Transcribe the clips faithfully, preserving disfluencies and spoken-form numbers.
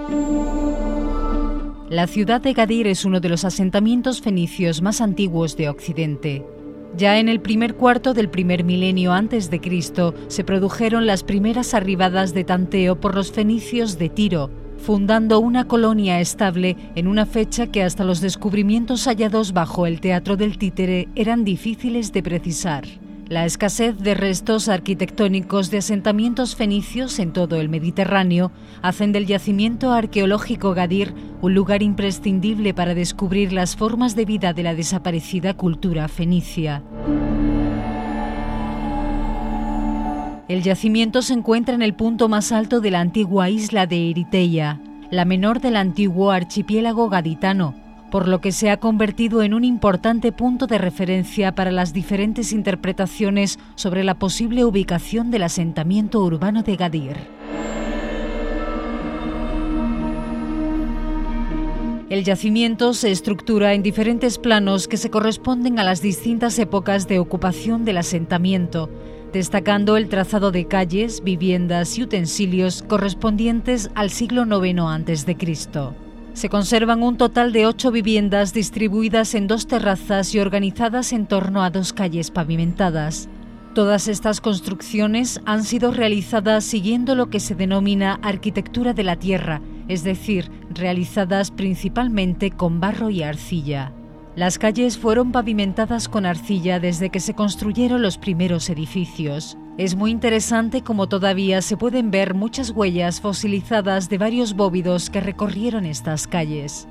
La ciudad de Gadir es uno de los asentamientos fenicios más antiguos de Occidente. Ya en el primer cuarto del primer milenio antes de Cristo se produjeron las primeras arribadas de tanteo por los fenicios de Tiro, fundando una colonia estable en una fecha que hasta los descubrimientos hallados bajo el Teatro del Títere eran difíciles de precisar. La escasez de restos arquitectónicos de asentamientos fenicios en todo el Mediterráneo hacen del yacimiento arqueológico Gadir un lugar imprescindible para descubrir las formas de vida de la desaparecida cultura fenicia. El yacimiento se encuentra en el punto más alto de la antigua isla de Eriteia, la menor del antiguo archipiélago gaditano, por lo que se ha convertido en un importante punto de referencia para las diferentes interpretaciones sobre la posible ubicación del asentamiento urbano de Gadir. El yacimiento se estructura en diferentes planos que se corresponden a las distintas épocas de ocupación del asentamiento, destacando el trazado de calles, viviendas y utensilios correspondientes al siglo noveno antes de Cristo. Se conservan un total de ocho viviendas distribuidas en dos terrazas y organizadas en torno a dos calles pavimentadas. Todas estas construcciones han sido realizadas siguiendo lo que se denomina arquitectura de la tierra, es decir, realizadas principalmente con barro y arcilla. Las calles fueron pavimentadas con arcilla desde que se construyeron los primeros edificios. Es muy interesante cómo todavía se pueden ver muchas huellas fosilizadas de varios bóvidos que recorrieron estas calles.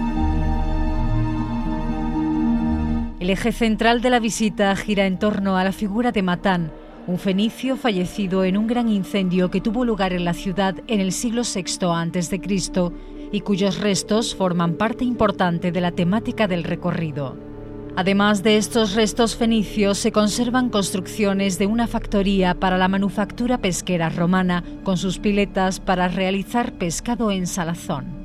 El eje central de la visita gira en torno a la figura de Matán, un fenicio fallecido en un gran incendio que tuvo lugar en la ciudad en el siglo sexto antes de Cristo y cuyos restos forman parte importante de la temática del recorrido. Además de estos restos fenicios, se conservan construcciones de una factoría para la manufactura pesquera romana con sus piletas para realizar pescado en salazón.